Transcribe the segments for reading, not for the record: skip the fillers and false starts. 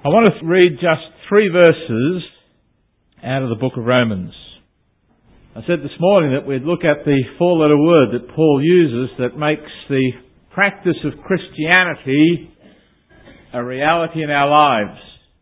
I want to read just 3 verses out of the book of Romans. I said this morning that we'd look at the 4-letter word that Paul uses that makes the practice of Christianity a reality in our lives.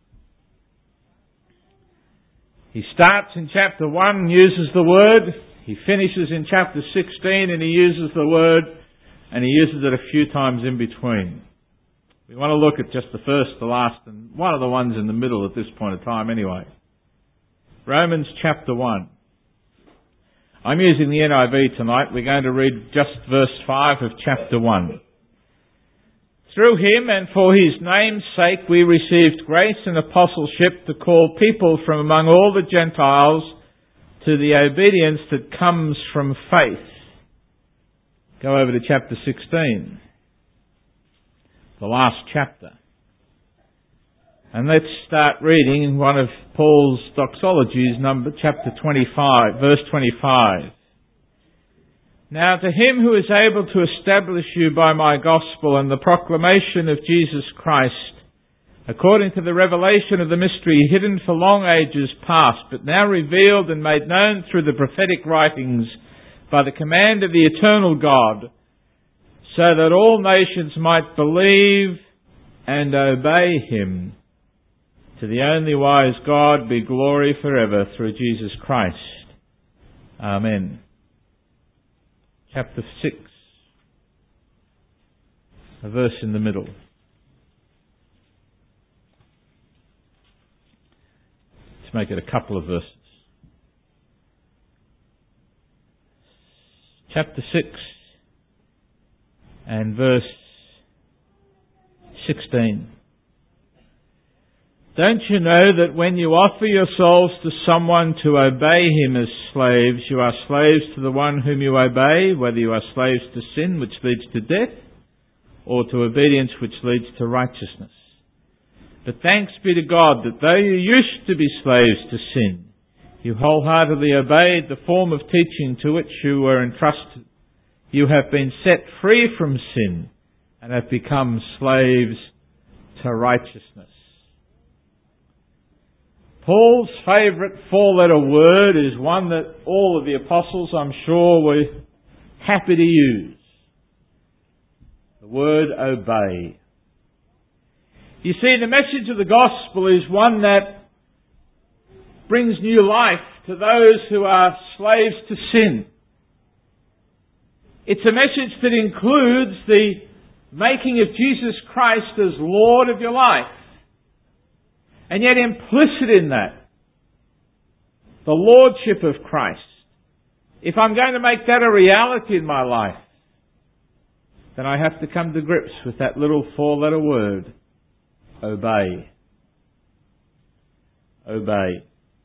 He starts in chapter 1 and uses the word. He finishes in chapter 16 and he uses the word, and he uses it a few times in between. We want to look at just the first, the last, and one of the ones in the middle at this point of time anyway. Romans chapter 1. I'm using the NIV tonight. We're going to read just verse 5 of chapter 1. Through him and for his name's sake we received grace and apostleship to call people from among all the Gentiles to the obedience that comes from faith. Go over to chapter 16. The last chapter. And let's start reading in one of Paul's doxologies, chapter 25, verse 25. Now to him who is able to establish you by my gospel and the proclamation of Jesus Christ, according to the revelation of the mystery hidden for long ages past, but now revealed and made known through the prophetic writings by the command of the eternal God, so that all nations might believe and obey him. To the only wise God be glory forever through Jesus Christ. Amen. Chapter 6. A verse in the middle. Let's make it a couple of verses. Chapter 6 and verse 16. Don't you know that when you offer yourselves to someone to obey him as slaves, you are slaves to the one whom you obey, whether you are slaves to sin, which leads to death, or to obedience, which leads to righteousness? But thanks be to God that though you used to be slaves to sin, you wholeheartedly obeyed the form of teaching to which you were entrusted. You have been set free from sin and have become slaves to righteousness. Paul's favourite 4-letter word is one that all of the apostles, I'm sure, were happy to use. The word obey. You see, the message of the gospel is one that brings new life to those who are slaves to sin. It's a message that includes the making of Jesus Christ as Lord of your life. And yet implicit in that, the Lordship of Christ. If I'm going to make that a reality in my life, then I have to come to grips with that little 4-letter word, obey. Obey.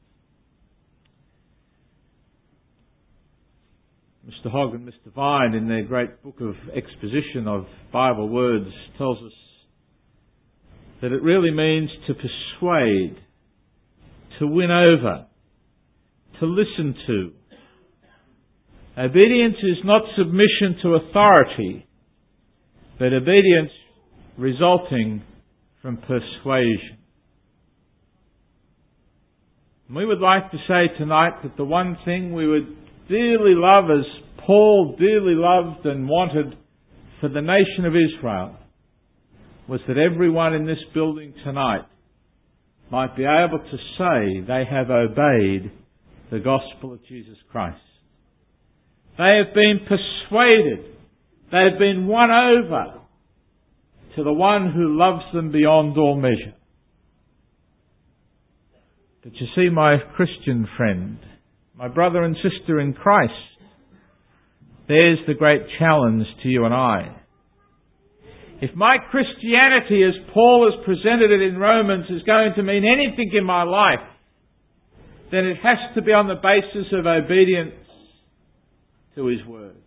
Mr. Hogg and Mr. Vine, in their great book of exposition of Bible words, tells us that it really means to persuade, to win over, to listen to. Obedience is not submission to authority, but obedience resulting from persuasion. And we would like to say tonight that the one thing we would dearly love, as Paul dearly loved and wanted for the nation of Israel, was that everyone in this building tonight might be able to say they have obeyed the gospel of Jesus Christ. They have been persuaded. They have been won over to the one who loves them beyond all measure. But you see, my Christian friend, my brother and sister in Christ, there's the great challenge to you and I. If my Christianity, as Paul has presented it in Romans, is going to mean anything in my life, then it has to be on the basis of obedience to his word.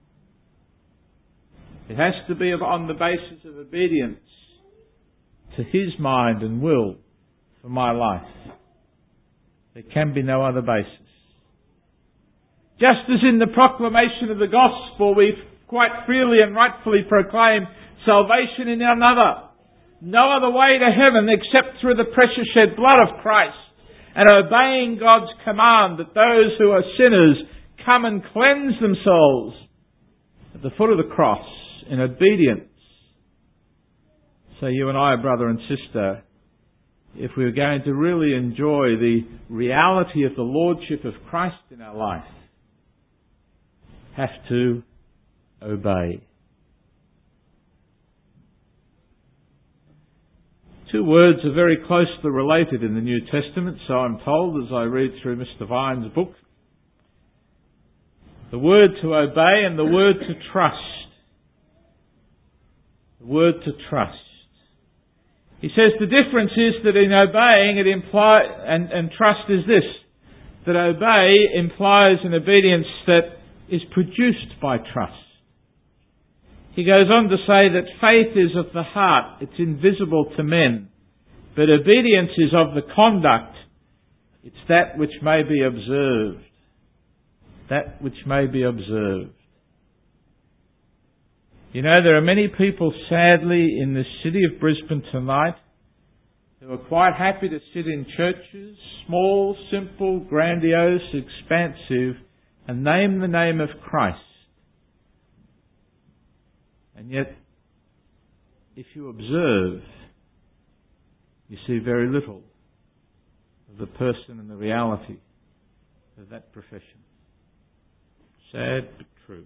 It has to be on the basis of obedience to his mind and will for my life. There can be no other basis. Just as in the proclamation of the gospel we quite freely and rightfully proclaim salvation in another, no other way to heaven except through the precious shed blood of Christ, and obeying God's command that those who are sinners come and cleanse themselves at the foot of the cross in obedience. So you and I, brother and sister, if we're going to really enjoy the reality of the Lordship of Christ in our life, have to obey. Two words are very closely related in the New Testament, so I'm told as I read through Mr. Vine's book. The word to obey and the word to trust. The word to trust. He says the difference is that in obeying it implies, and trust is this, that obey implies an obedience that is produced by trust. He goes on to say that faith is of the heart, it's invisible to men, but obedience is of the conduct, it's that which may be observed. That which may be observed. You know, there are many people, sadly, in the city of Brisbane tonight who are quite happy to sit in churches, small, simple, grandiose, expansive, and name the name of Christ. And yet, if you observe, you see very little of the person and the reality of that profession. Sad but true.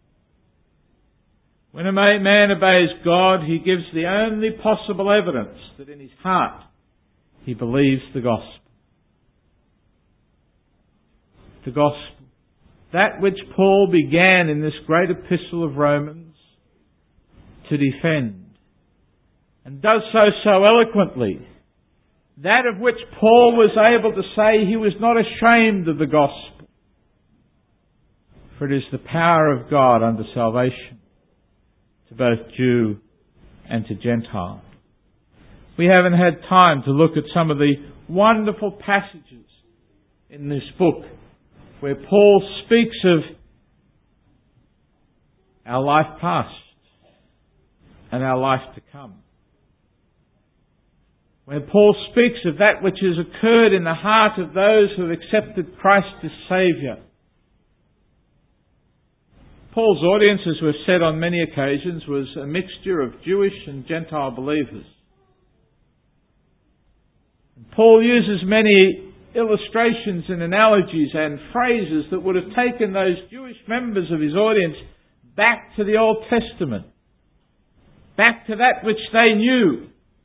When a man obeys God, he gives the only possible evidence that in his heart he believes the gospel. The gospel. That which Paul began in this great epistle of Romans to defend, and does so eloquently. That of which Paul was able to say he was not ashamed of the gospel. For it is the power of God unto salvation to both Jew and to Gentile. We haven't had time to look at some of the wonderful passages in this book where Paul speaks of our life past and our life to come. When Paul speaks of that which has occurred in the heart of those who have accepted Christ as Saviour. Paul's audience, as we've said on many occasions, was a mixture of Jewish and Gentile believers. And Paul uses many illustrations and analogies and phrases that would have taken those Jewish members of his audience back to the Old Testament, back to that which they knew.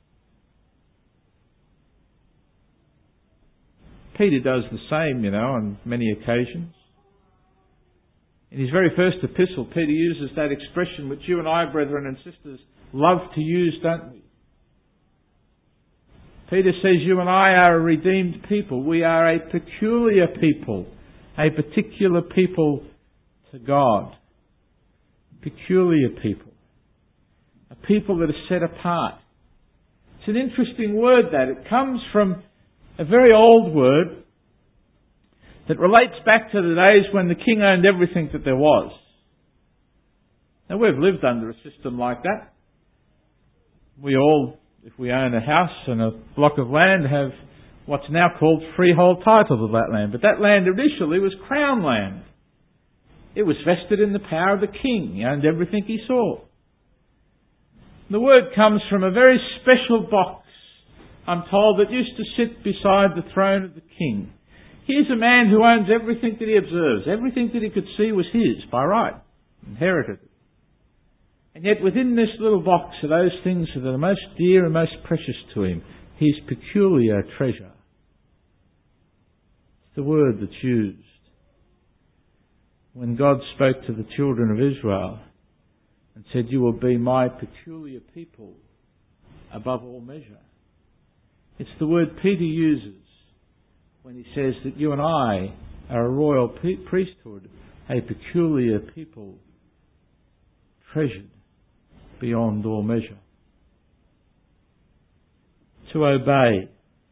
Peter does the same, on many occasions. In his very first epistle, Peter uses that expression which you and I, brethren and sisters, love to use, don't we? Peter says you and I are a redeemed people. We are a peculiar people, a particular people to God. Peculiar people. A people that are set apart. It's an interesting word that. It comes from a very old word that relates back to the days when the king owned everything that there was. Now, we've lived under a system like that. We all, if we own a house and a block of land, have what's now called freehold title to that land. But that land initially was crown land. It was vested in the power of the king. He owned everything he saw. The word comes from a very special box, I'm told, that used to sit beside the throne of the king. Here's a man who owns everything that he observes. Everything that he could see was his by right. Inherited it. And yet within this little box are those things that are the most dear and most precious to him. His peculiar treasure. It's the word that's used when God spoke to the children of Israel and said, "You will be my peculiar people above all measure." It's the word Peter uses when he says that you and I are a royal priesthood, a peculiar people, treasured beyond all measure. To obey.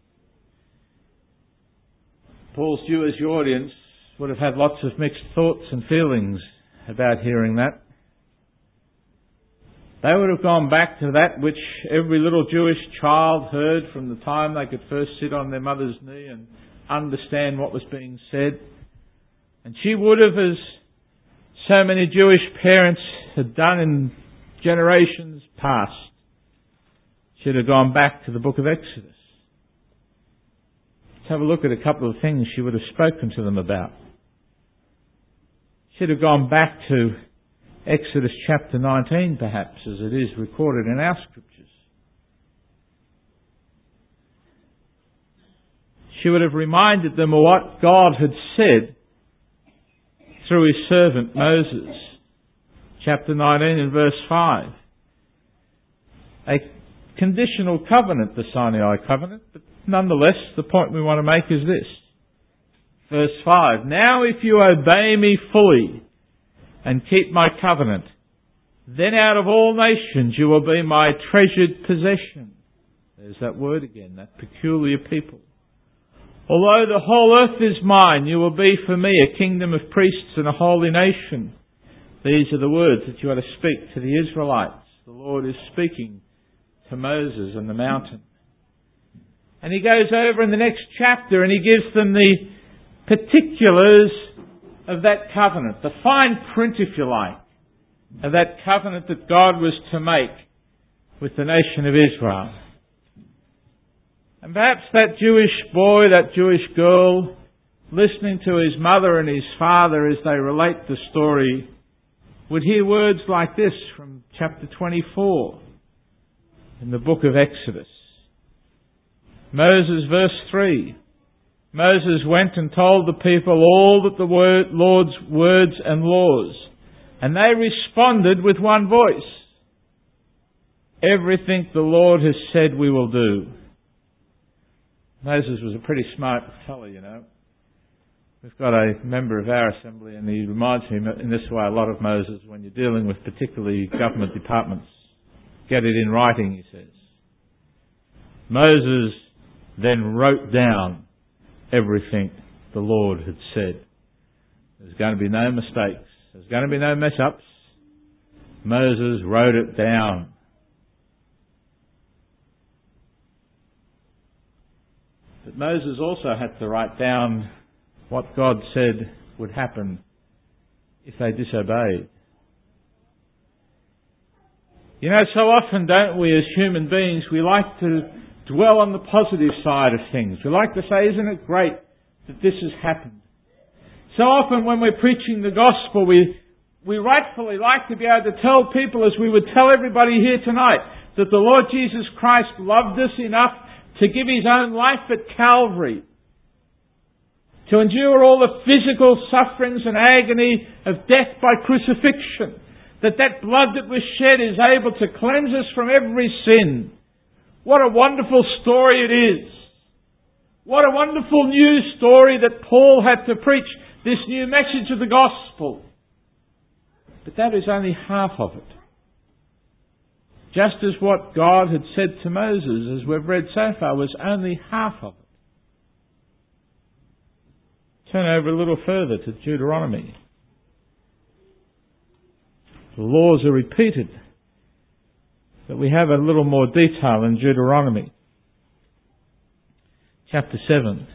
Paul's Jewish audience would have had lots of mixed thoughts and feelings about hearing that. They would have gone back to that which every little Jewish child heard from the time they could first sit on their mother's knee and understand what was being said. And she would have, as so many Jewish parents had done in generations past, she'd have gone back to the book of Exodus. Let's have a look at a couple of things she would have spoken to them about. She'd have gone back to Exodus chapter 19, perhaps, as it is recorded in our scriptures. She would have reminded them of what God had said through His servant Moses. Chapter 19 and verse 5. A conditional covenant, the Sinai covenant, but nonetheless, the point we want to make is this. Verse 5. Now if you obey me fully and keep my covenant, then out of all nations you will be my treasured possession. There's that word again, that peculiar people. Although the whole earth is mine, you will be for me a kingdom of priests and a holy nation. These are the words that you are to speak to the Israelites. The Lord is speaking to Moses on the mountain. And He goes over in the next chapter and He gives them the particulars of that covenant, the fine print, if you like, of that covenant that God was to make with the nation of Israel. And perhaps that Jewish boy, that Jewish girl, listening to his mother and his father as they relate the story, would hear words like this from chapter 24 in the book of Exodus. Moses, verse 3. Moses went and told the people all that the Lord's words and laws, and they responded with one voice. Everything the Lord has said we will do. Moses was a pretty smart fellow, you know. We've got a member of our assembly and he reminds me in this way a lot of Moses when you're dealing with particularly government departments. Get it in writing, he says. Moses then wrote down everything the Lord had said. There's going to be no mistakes. There's going to be no mess-ups. Moses wrote it down. But Moses also had to write down what God said would happen if they disobeyed. You know, so often, don't we, as human beings, we like to dwell on the positive side of things. We like to say, isn't it great that this has happened? So often when we're preaching the gospel, we rightfully like to be able to tell people, as we would tell everybody here tonight, that the Lord Jesus Christ loved us enough to give His own life at Calvary, to endure all the physical sufferings and agony of death by crucifixion, that blood that was shed is able to cleanse us from every sin. What a wonderful story it is. What a wonderful news story that Paul had to preach, this new message of the gospel. But that is only half of it. Just as what God had said to Moses, as we've read so far, was only half of it. Turn over a little further to Deuteronomy. The laws are repeated, but we have a little more detail in Deuteronomy. Chapter 7.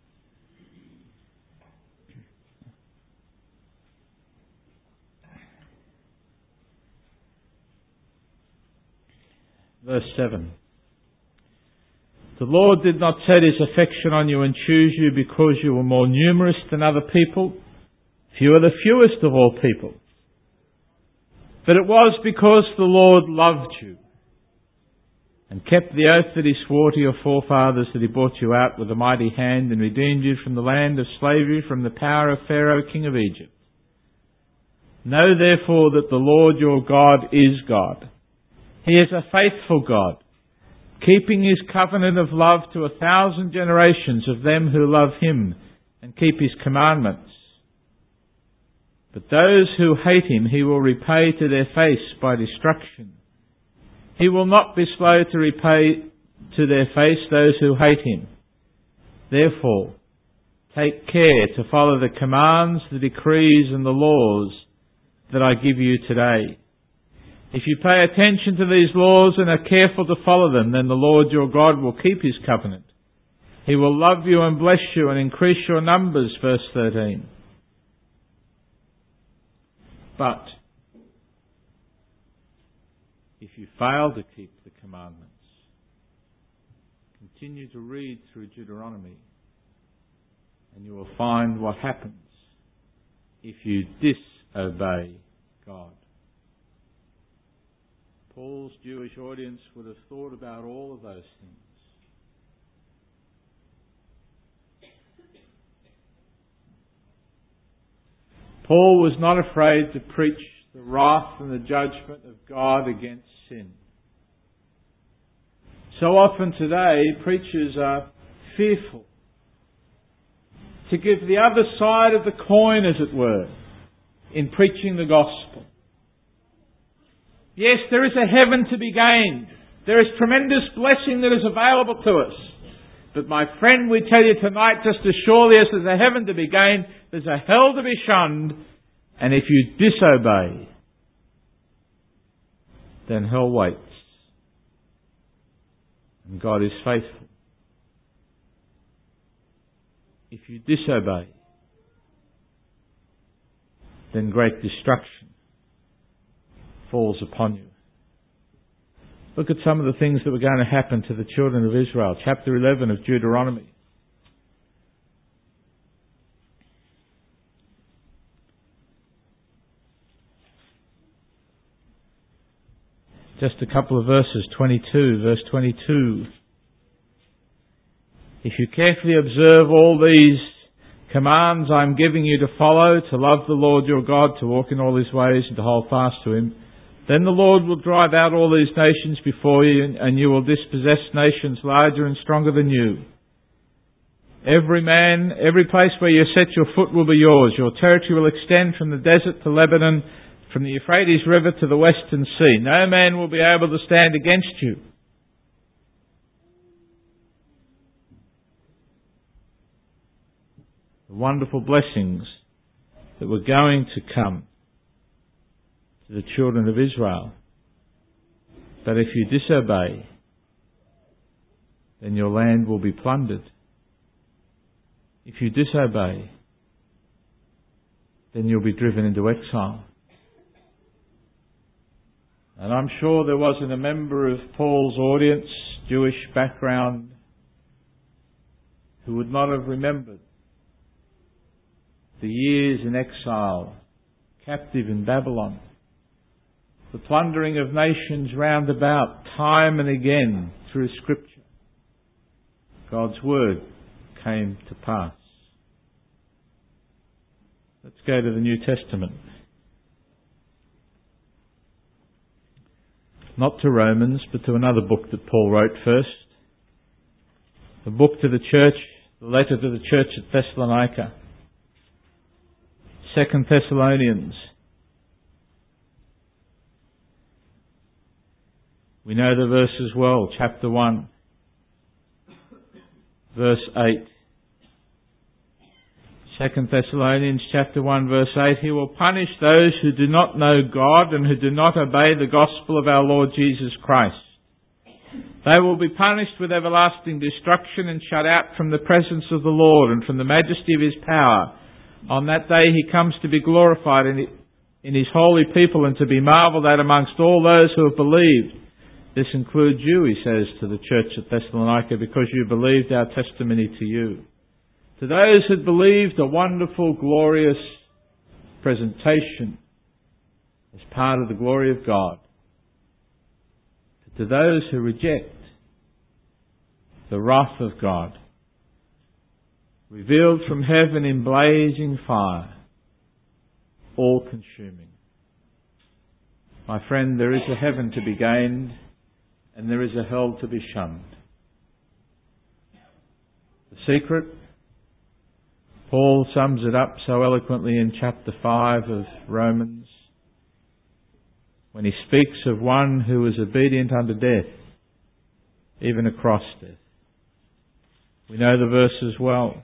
Verse 7. The Lord did not set His affection on you and choose you because you were more numerous than other people. You are the fewest of all people. But it was because the Lord loved you and kept the oath that He swore to your forefathers, that He brought you out with a mighty hand and redeemed you from the land of slavery, from the power of Pharaoh, king of Egypt. Know therefore that the Lord your God is God. He is a faithful God, keeping His covenant of love to 1,000 generations of them who love Him and keep His commandments. But those who hate Him He will repay to their face by destruction. He will not be slow to repay to their face those who hate Him. Therefore, take care to follow the commands, the decrees and the laws that I give you today. If you pay attention to these laws and are careful to follow them, then the Lord your God will keep his covenant. He will love you and bless you and increase your numbers, verse 13. But if you fail to keep the commandments, continue to read through Deuteronomy, and you will find what happens if you disobey God. Paul's Jewish audience would have thought about all of those things. Paul was not afraid to preach the wrath and the judgment of God against sin. So often today, preachers are fearful to give the other side of the coin, as it were, in preaching the gospel. Yes, there is a heaven to be gained. There is tremendous blessing that is available to us. But my friend, we tell you tonight, just as surely as there's a heaven to be gained, there's a hell to be shunned. And if you disobey, then hell waits. And God is faithful. If you disobey, then great destruction falls upon you. Look at some of the things that were going to happen to the children of Israel. Chapter 11 of Deuteronomy. Just a couple of verses, 22, verse 22. If you carefully observe all these commands I'm giving you to follow, to love the Lord your God, to walk in all his ways and to hold fast to him, then the Lord will drive out all these nations before you, and you will dispossess nations larger and stronger than you. Every man, every place where you set your foot will be yours. Your territory will extend from the desert to Lebanon, from the Euphrates River to the western sea. No man will be able to stand against you. The wonderful blessings that were going to come to the children of Israel. But if you disobey, then your land will be plundered. If you disobey, then you'll be driven into exile. And I'm sure there wasn't a member of Paul's audience, Jewish background, who would not have remembered the years in exile, captive in Babylon, the plundering of nations round about, time and again through Scripture. God's Word came to pass. Let's go to the New Testament. Not to Romans, but to another book that Paul wrote first. The book to the church, the letter to the church at Thessalonica. 2 Thessalonians. We know the verses well. Chapter 1, verse 8. 2 Thessalonians chapter 1 verse 8, He will punish those who do not know God and who do not obey the gospel of our Lord Jesus Christ. They will be punished with everlasting destruction and shut out from the presence of the Lord and from the majesty of His power. On that day He comes to be glorified in His holy people and to be marvelled at amongst all those who have believed. This includes you, he says to the church at Thessalonica, because you believed our testimony to you. To those who believed, a wonderful, glorious presentation as part of the glory of God. But to those who reject, the wrath of God, revealed from heaven in blazing fire, all consuming. My friend, there is a heaven to be gained, and there is a hell to be shunned. The secret, Paul sums it up so eloquently in chapter 5 of Romans, when he speaks of one who was obedient unto death, even across death. We know the verses well.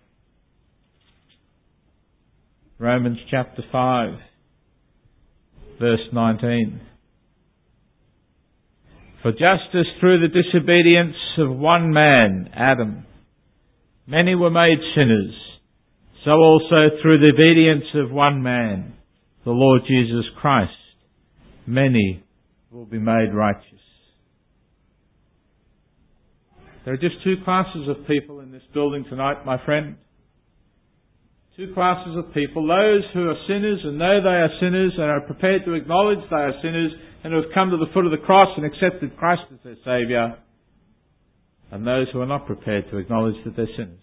Romans chapter 5, verse 19. For just as through the disobedience of one man, Adam, many were made sinners, so also through the obedience of one man, the Lord Jesus Christ, many will be made righteous. There are just two classes of people in this building tonight, my friend. Two classes of people. Those who are sinners and know they are sinners and are prepared to acknowledge they are sinners and who have come to the foot of the cross and accepted Christ as their Saviour. And those who are not prepared to acknowledge that they're sinners.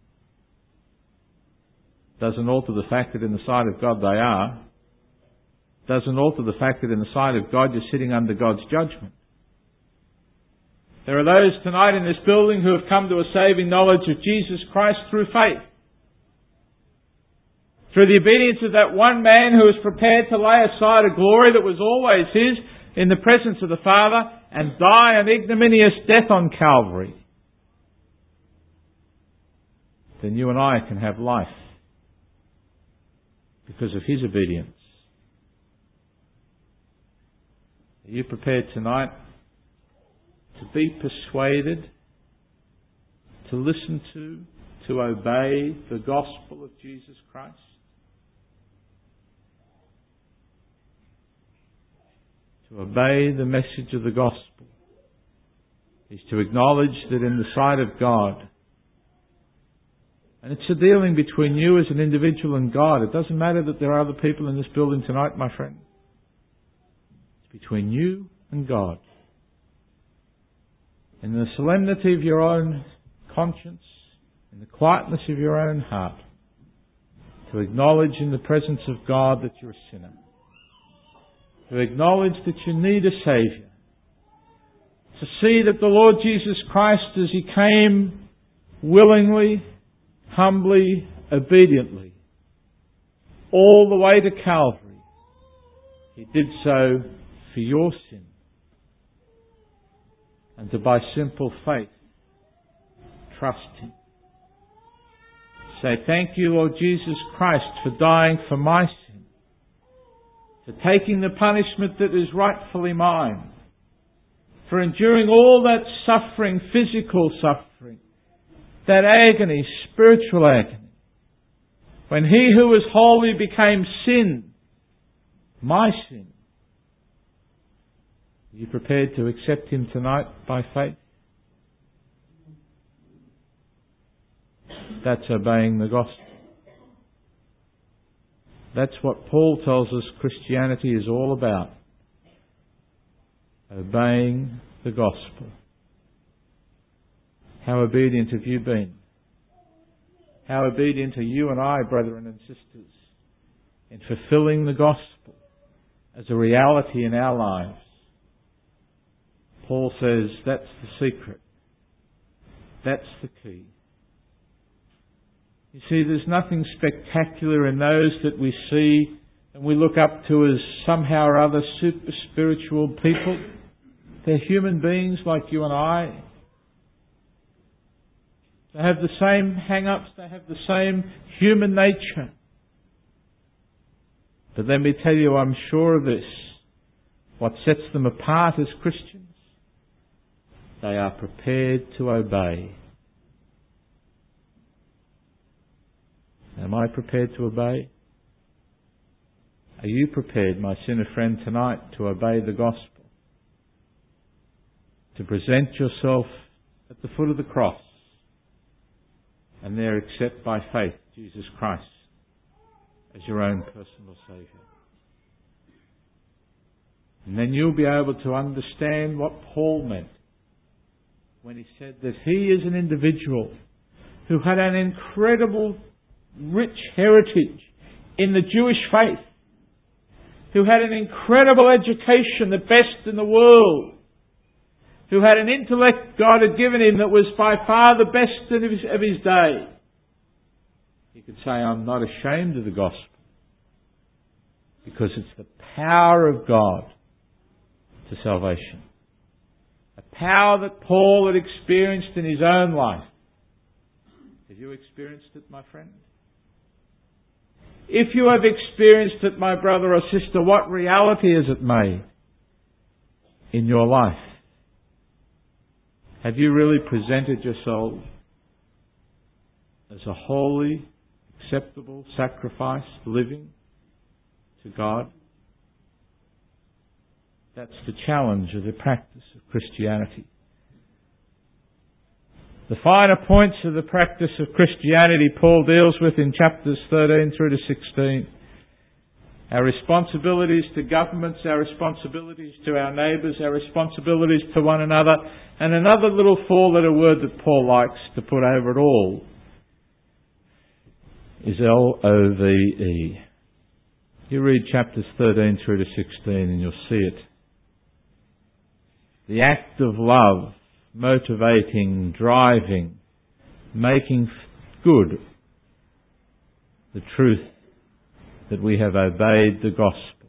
Doesn't alter the fact that in the sight of God they are. Doesn't alter the fact that in the sight of God you're sitting under God's judgment. There are those tonight in this building who have come to a saving knowledge of Jesus Christ through faith. Through the obedience of that one man who was prepared to lay aside a glory that was always his in the presence of the Father and die an ignominious death on Calvary. Then you and I can have life because of his obedience. Are you prepared tonight to be persuaded, to listen to obey the gospel of Jesus Christ? To obey the message of the gospel is to acknowledge that in the sight of God, and it's a dealing between you as an individual and God. It doesn't matter that there are other people in this building tonight, my friend. It's between you and God. In the solemnity of your own conscience, in the quietness of your own heart, to acknowledge in the presence of God that you're a sinner. To acknowledge that you need a Saviour. To see that the Lord Jesus Christ, as He came willingly, humbly, obediently, all the way to Calvary, He did so for your sin. And to by simple faith, trust Him. Say, thank you, Lord Jesus Christ, for dying for my sin. For taking the punishment that is rightfully mine. For enduring all that suffering, physical suffering, that agony, spiritual agony. When He who was holy became sin, my sin. Are you prepared to accept Him tonight by faith? That's obeying the gospel. That's what Paul tells us Christianity is all about. Obeying the gospel. How obedient have you been? How obedient are you and I, brethren and sisters, in fulfilling the gospel as a reality in our lives? Paul says that's the secret. That's the key. You see, there's nothing spectacular in those that we see and we look up to as somehow or other super spiritual people. They're human beings like you and I. They have the same hang-ups, they have the same human nature. But let me tell you, I'm sure of this. What sets them apart as Christians? They are prepared to obey. Am I prepared to obey? Are you prepared, my sinner friend, tonight to obey the gospel? To present yourself at the foot of the cross and there accept by faith Jesus Christ as your own personal Saviour. And then you'll be able to understand what Paul meant when he said that he is an individual who had an incredible rich heritage in the Jewish faith, who had an incredible education, the best in the world, who had an intellect God had given him that was by far the best of his day. He could say, I'm not ashamed of the gospel, because it's the power of God to salvation. A power that Paul had experienced in his own life. Have you experienced it, my friend? If you have experienced it, my brother or sister, what reality has it made in your life? Have you really presented yourself as a holy, acceptable sacrifice, living to God? That's the challenge of the practice of Christianity. The finer points of the practice of Christianity Paul deals with in chapters 13 through to 16. Our responsibilities to governments, our responsibilities to our neighbours, our responsibilities to one another, and another little four-letter word that Paul likes to put over it all is LOVE. You read chapters 13 through to 16 and you'll see it. The act of love, motivating, driving, making good the truth that we have obeyed the gospel